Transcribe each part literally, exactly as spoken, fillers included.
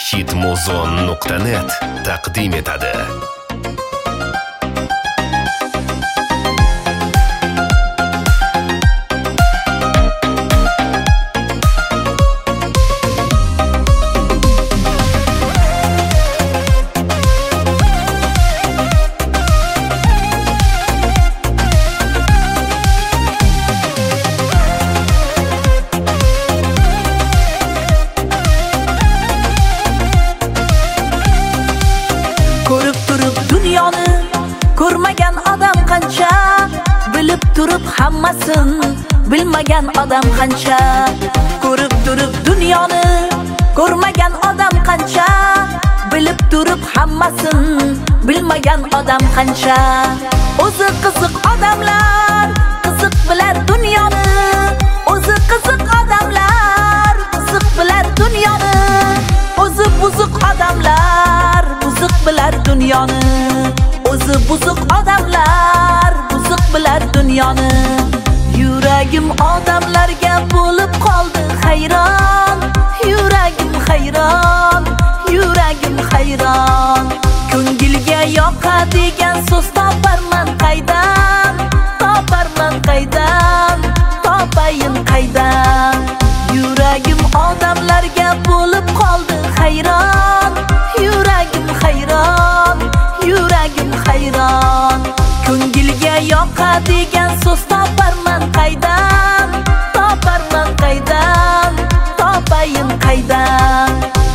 hitmuzon nuqta net taqdim etadi. Ko'rib turib dunyoni ko'rmagan odam qancha, bilib turib hammasin bilmagan odam qancha. Ko'rib turib dunyoni ko'rmagan odam qancha, bilib turib hammasin bilmagan odam qancha. O'zi qiziq odamlar qiziq bilar dunyoni, o'zi qiziq odamlar qiziq bilar dunyoni, o'zi buzuq odamlar buzuq bilar dunyoni, o'zi buzuq odamlar buzuq bilar dunyoni. Yuragim odamlarga bo'lib qoldi hayron, yuragim hayron, yuragim hayron. Ko'ngilga yoqadigan so'z toparman qaydan, toparman qaydan, topayin qaydan. Yuragim odamlarga bo'lib qoldi hayron, yuragim hayron, yuragim hayron. Ko'ngilga yoqadigan so'z toparman qaydan, toparman qaydan, topayin qaydan.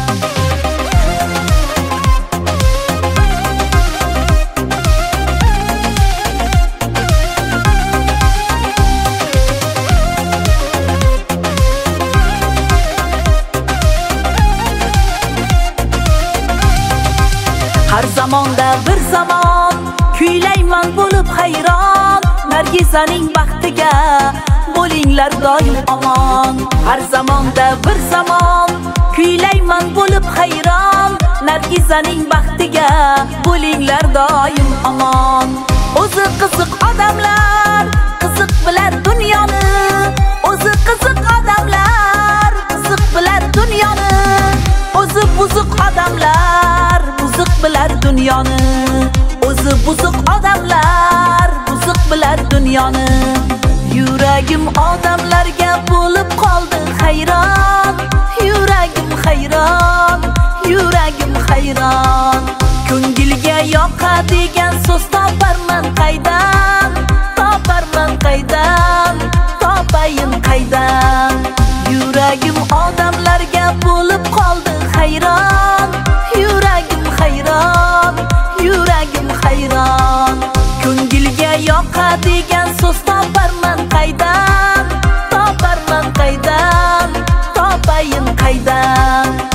Har zamonda bir zamon kuylayman bo'lib hayron, Nargizaning baxtiga bo'linglar doim omon. Har zamonda bir zamon kuylayman bo'lib hayron, Nargizaning baxtiga bo'linglar doim omon. O'zi qiziq odamlar qiziq bilar dunyoni, o'zi qiziq odamlar qiziq bilar dunyoni, o'zi buzuq odamlar buzuq bilar dunyoni, o'zi buzuq odamlar buzuq bilar dunyoni. Yuragim odamlarga bo'lib qoldi hayron, yuragim hayron, yuragim hayron. Ko'ngilga yoqadigan so'z toparman qaydan, toparman qaydan, topayin qaydan. Yuragim odamlarga bo'lib qoldi hayron, yuragim hayron, yuragim hayron. Ko'ngilga yoqadigan so'z toparman qaydan, toparman qaydan, topayin qaydan.